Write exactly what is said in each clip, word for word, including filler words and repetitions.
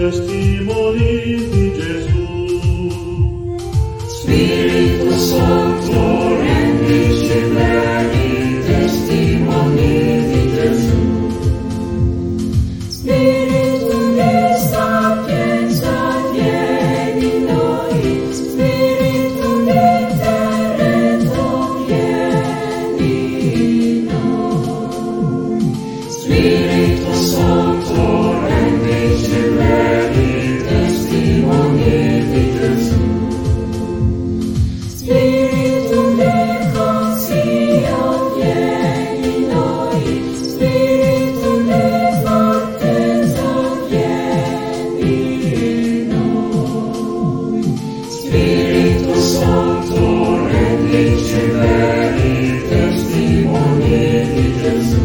testimoni di Gesù. Spirito Santo, rendici veri testimoni di Gesù. Spirito di sapienza, vieni in noi. Spirito di teretto, vieni in noi. Spirito Santo, rendici veri testimoni di Gesù. Spirito di consiglio, vieni in noi. Spirito di fortezza, vieni in noi. Spirito Santo, rendici veri testimoni di Gesù.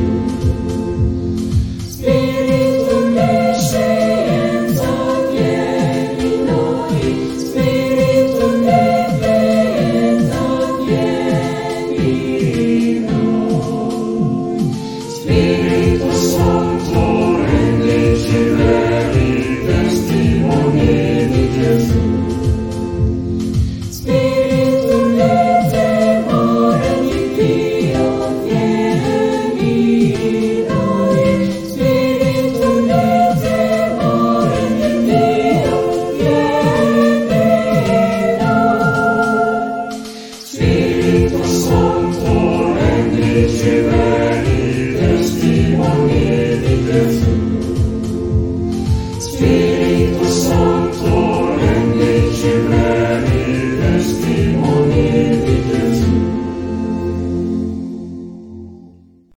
Spirito di scienza, vieni in noi. Spirito di pietà, vieni in noi. Spirito Santo, rendici veri testimoni di Gesù. Spirito di timore di Dio, vieni in noi. Spirito di timore di Dio, vieni in noi. Spirito Santo, rendici veri